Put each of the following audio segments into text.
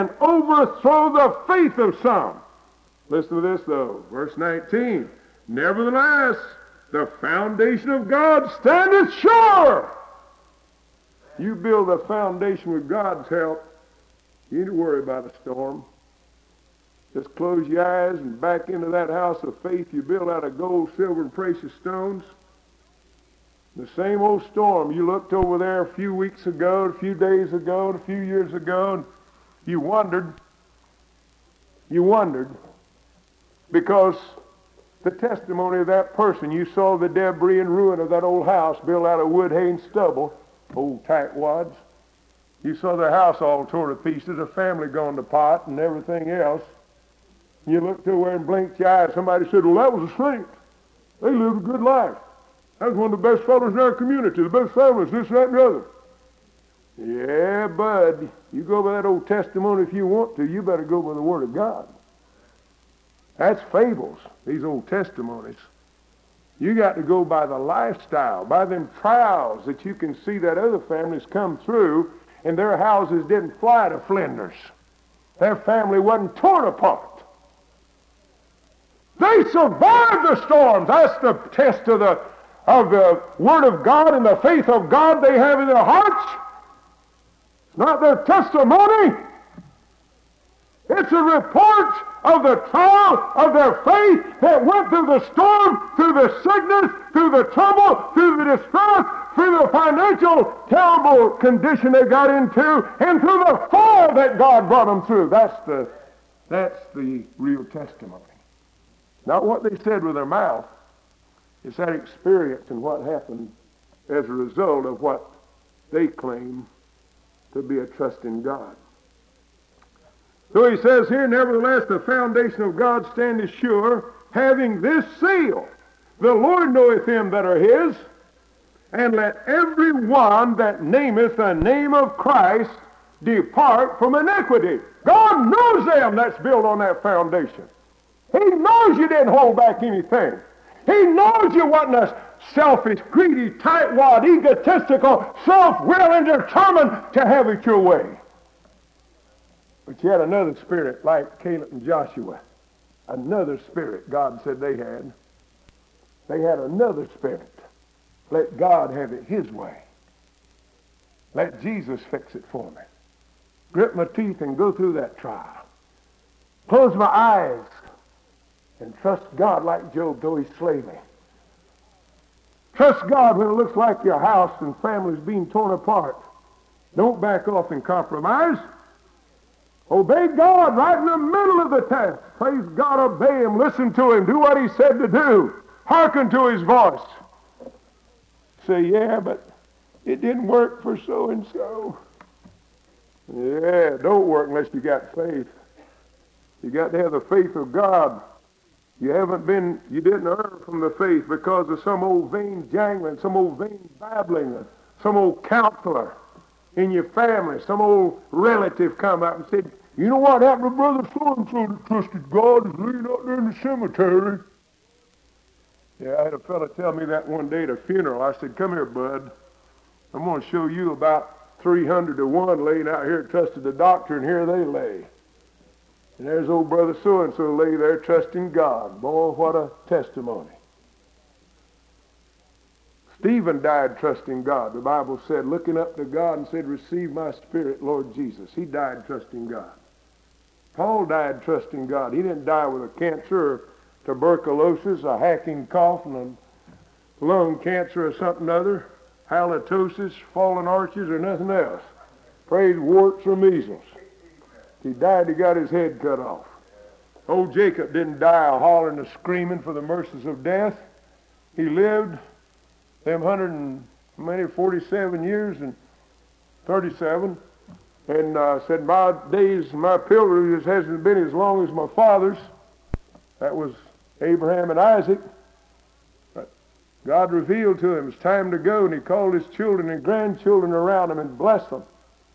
and overthrow the faith of some. Listen to this, though. Verse 19. Nevertheless, the foundation of God standeth sure. You build a foundation with God's help, you need to worry about a storm. Just close your eyes and back into that house of faith you built out of gold, silver, and precious stones. The same old storm. You looked over there a few weeks ago, a few days ago, a few years ago, and you wondered. You wondered because the testimony of that person, you saw the debris and ruin of that old house built out of wood, hay, and stubble, old tightwads. You saw their house all torn to pieces, a family gone to pot, and everything else. You looked over and blinked your eyes. Somebody said, well, that was a saint. They lived a good life. That was one of the best fellows in our community, the best families, this, that, and the other. Yeah, bud, you go by that old testimony if you want to. You better go by the Word of God. That's fables, these old testimonies. You got to go by the lifestyle, by them trials that you can see that other families come through, and their houses didn't fly to flinders. Their family wasn't torn apart. They survived the storms. That's the test of the Word of God and the faith of God they have in their hearts. It's not their testimony. It's a report of the trial of their faith that went through the storm, through the sickness, through the trouble, through the distress, through the financial terrible condition they got into, and through the fall that God brought them through. That's the real testimony. Not what they said with their mouth. It's that experience and what happened as a result of what they claim to be a trust in God. So he says here, nevertheless, the foundation of God standeth sure, having this seal. The Lord knoweth them that are his, and let every one that nameth the name of Christ depart from iniquity. God knows them that's built on that foundation. He knows you didn't hold back anything. He knows you wasn't a selfish, greedy, tightwad, egotistical, self-willed, determined to have it your way. But you had another spirit like Caleb and Joshua. Another spirit God said they had. They had another spirit. Let God have it his way. Let Jesus fix it for me. Grit my teeth and go through that trial. Close my eyes and trust God like Job, though he slay me. Trust God when it looks like your house and family's being torn apart. Don't back off and compromise. Obey God right in the middle of the test. Praise God, obey him, listen to him, do what he said to do. Hearken to his voice. Say, yeah, but it didn't work for so-and-so. Yeah, don't work unless you got faith. You got to have the faith of God. You didn't earn from the faith because of some old vain jangling, some old vain babbling, some old counselor in your family, some old relative come up and said, you know what happened to Brother so-and-so that trusted God is laying out there in the cemetery? Yeah, I had a fellow tell me that one day at a funeral. I said, come here, bud. I'm going to show you about 300 to 1 laying out here trusted the doctor, and here they lay. And there's old Brother so-and-so lay there trusting God. Boy, what a testimony. Stephen died trusting God. The Bible said, looking up to God and said, receive my spirit, Lord Jesus. He died trusting God. Paul died trusting God. He didn't die with a cancer or tuberculosis, a hacking cough, and a lung cancer or something other, halitosis, fallen arches, or nothing else. Praise warts or measles. He died, he got his head cut off. Old Jacob didn't die hollering and screaming for the mercies of death. He lived them 147 years and 37, and said, my days, my pilgrimage hasn't been as long as my father's. That was Abraham and Isaac. But God revealed to him it's time to go, and he called his children and grandchildren around him and blessed them.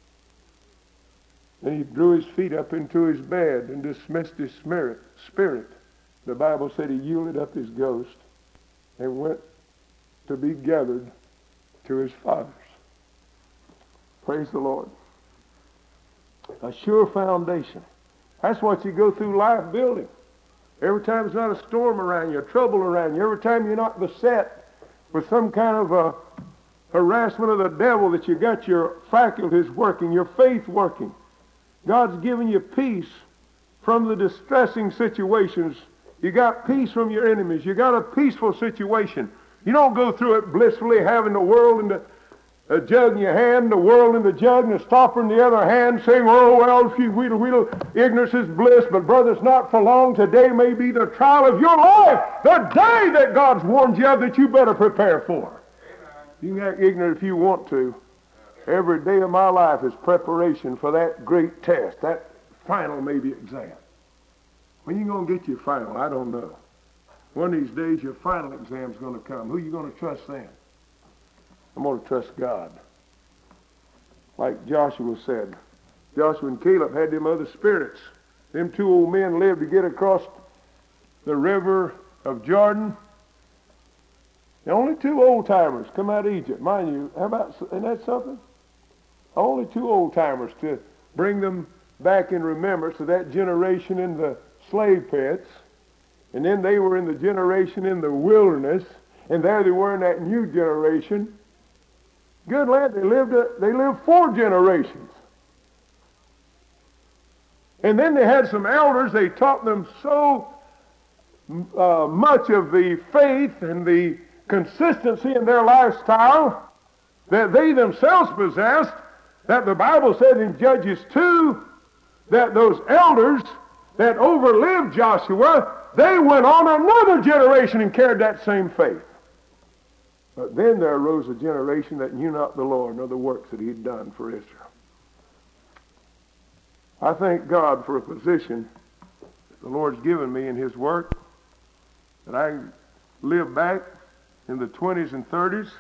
Then he drew his feet up into his bed and dismissed his spirit. The Bible said he yielded up his ghost and went to be gathered to his fathers. Praise the Lord. A sure foundation. That's what you go through life building. Every time there's not a storm around you, a trouble around you, every time you're not beset with some kind of a harassment of the devil, that you got your faculties working, your faith working. God's given you peace from the distressing situations. You got peace from your enemies. You got a peaceful situation. You don't go through it blissfully having the world in the jug in your hand, the world in the jug, and the stopper in the other hand, saying, oh, well, if you wheedle, ignorance is bliss. But, brother, it's not for long. Today may be the trial of your life, the day that God's warned you of that you better prepare for. Amen. You can act ignorant if you want to. Every day of my life is preparation for that great test, that final maybe exam. When are you going to get your final? I don't know. One of these days your final exam's going to come. Who are you going to trust then? I'm going to trust God. Like Joshua said. Joshua and Caleb had them other spirits. Them two old men lived to get across the river of Jordan. The only two old-timers come out of Egypt. Mind you, how about, isn't that something? Only two old-timers to bring them back in remembrance of that generation in the slave pits. And then they were in the generation in the wilderness. And there they were in that new generation. Good land, they lived 4 generations. And then they had some elders. They taught them so much of the faith and the consistency in their lifestyle that they themselves possessed, that the Bible said in Judges 2 that those elders that overlived Joshua, they went on another generation and carried that same faith. But then there arose a generation that knew not the Lord nor the works that he had done for Israel. I thank God for a position that the Lord's given me in his work, that I lived back in the 20s and 30s.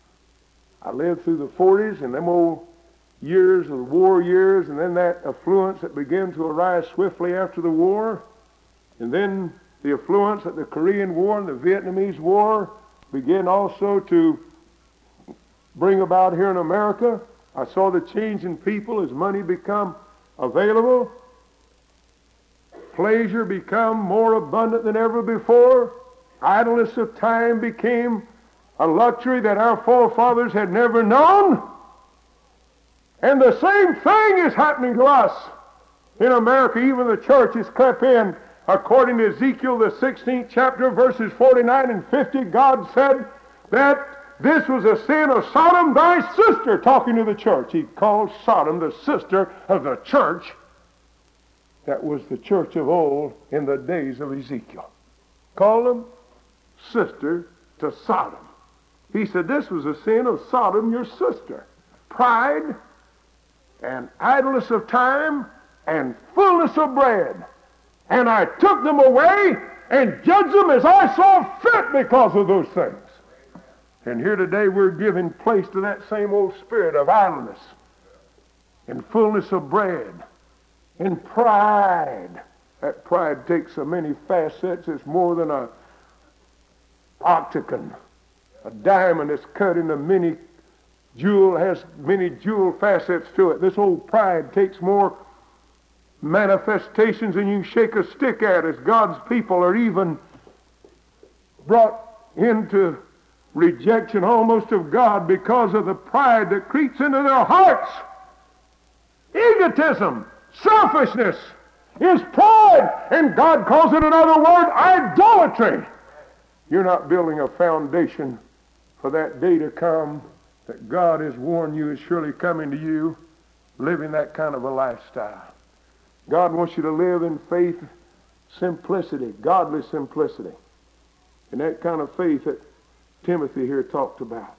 I lived through the 40s and them old years of the war years, and then that affluence that began to arise swiftly after the war, and then the affluence that the Korean War and the Vietnamese War began also to bring about here in America. I saw the change in people as money become available, pleasure become more abundant than ever before, idleness of time became a luxury that our forefathers had never known. And the same thing is happening to us in America. Even the church has crept in. According to Ezekiel, the 16th chapter, verses 49 and 50, God said that this was a sin of Sodom, thy sister, talking to the church. He called Sodom the sister of the church. That was the church of old in the days of Ezekiel. Called them sister to Sodom. He said this was a sin of Sodom, your sister. Pride and idleness of time and fullness of bread. And I took them away and judged them as I saw fit because of those things. And here today we're giving place to that same old spirit of idleness and fullness of bread and pride. That pride takes so many facets. It's more than a octagon. A diamond that's cut into many jewel, has many jewel facets to it. This old pride takes more manifestations than you can shake a stick at, as God's people are even brought into rejection almost of God because of the pride that creeps into their hearts. Egotism, selfishness is pride, and God calls it another word, idolatry. You're not building a foundation for that day to come that God has warned you is surely coming to you, living that kind of a lifestyle. God wants you to live in faith, simplicity, godly simplicity. And that kind of faith that Timothy here talked about.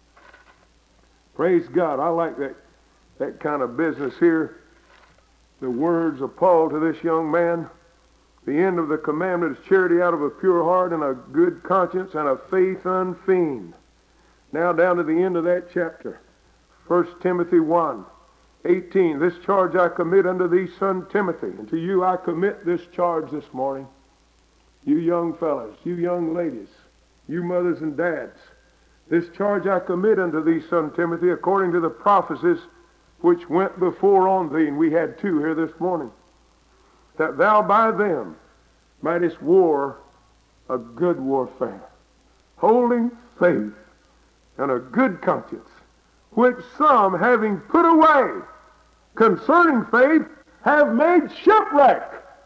Praise God. I like that kind of business here. The words of Paul to this young man. The end of the commandment is charity out of a pure heart and a good conscience and a faith unfeigned. Now down to the end of that chapter. 1 Timothy 1:18. This charge I commit unto thee, son Timothy. And to you I commit this charge this morning. You young fellas, you young ladies, you mothers and dads. This charge I commit unto thee, son Timothy, according to the prophecies which went before on thee, and we had two here this morning, that thou by them mightest war a good warfare, holding faith and a good conscience, which some, having put away concerning faith, have made shipwreck.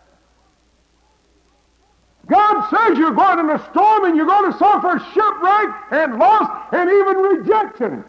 God says you're going in a storm and you're going to suffer shipwreck and loss and even rejection.